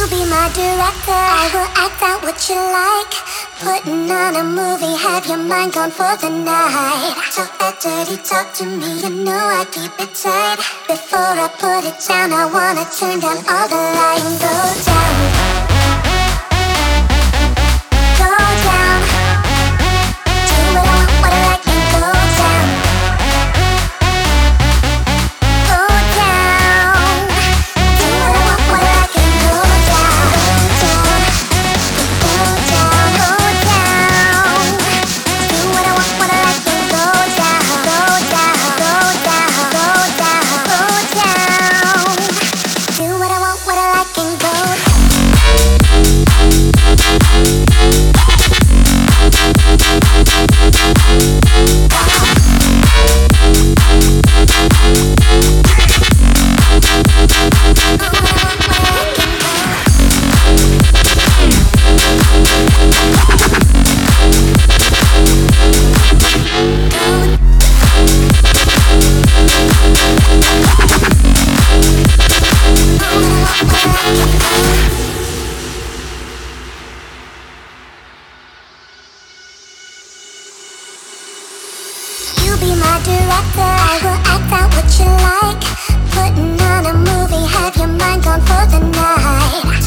be my director, I will act out what you like. Putting on a movie, have your mind gone for the night. Talk that dirty talk to me, you know I keep it tight. Before I put it down, I wanna turn down all the lights and go down. Go down. Do what I like and go down. Go down. Do what I like and go down. Go down. Go down. Do what I like and go down. Go down. Go down. Go down. Go down. Do what I like and go down. You be my director, I will act out what you like. Putting on a movie, have your mind gone for the night.